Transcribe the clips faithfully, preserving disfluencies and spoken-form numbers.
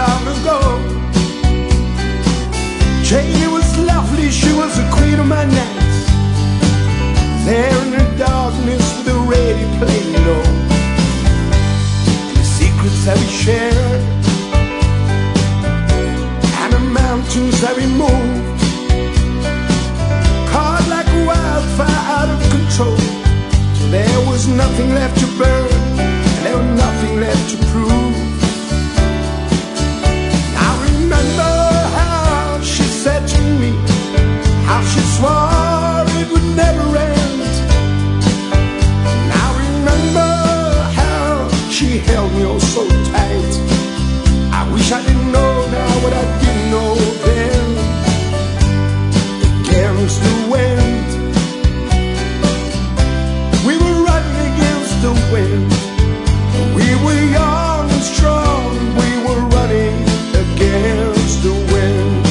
long ago. Janie was lovely, she was the queen of my nights. There in the darkness with the radio playing low, and the secrets that we shared, and the mountains that we moved, caught like a wildfire out of control, till there was nothing left to burn, and there was nothing left to prove. I remember how she said to me, how she swore it would never end. And I remember how she held me oh so tight. I wish I didn't know now what I didn't know then. Against the wind, we were running against the wind. We were young and strong, we were running against the wind.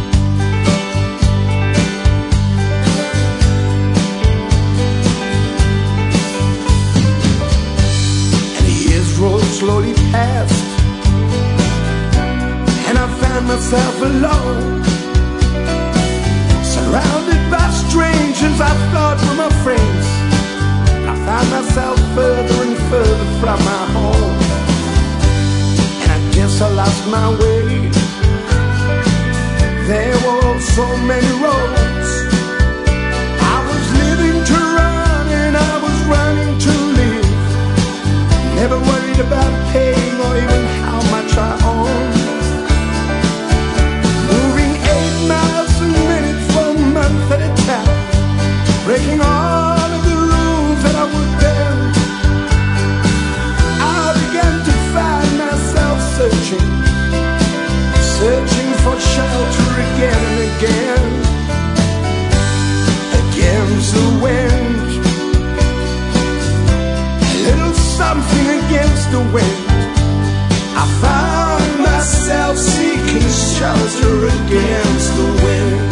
And the years rolled slowly past, and I found myself alone, surrounded by strangers I thought were my friends. I found myself further and further from my home, and I guess I lost my way. There were so many roads. I was living to run and I was running to live, never worried about paying or even how much I owned. Moving eight miles a minute for a month at a time, breaking all of the rules that I would bend. I began to find myself searching, searching for shelter again and again. Against the wind, a little something against the wind. I found myself seeking shelter against the wind.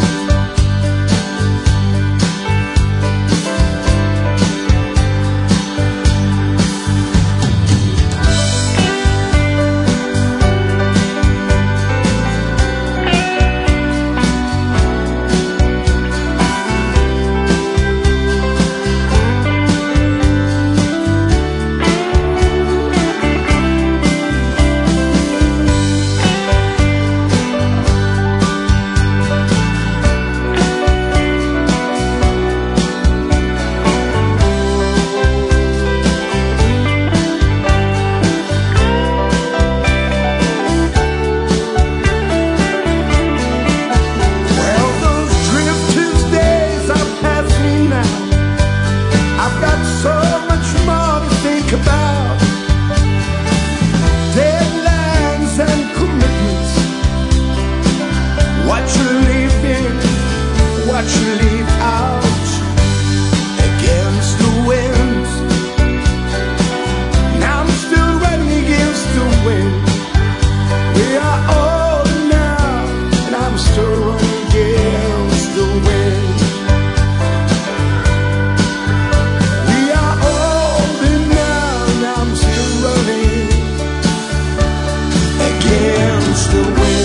The wind.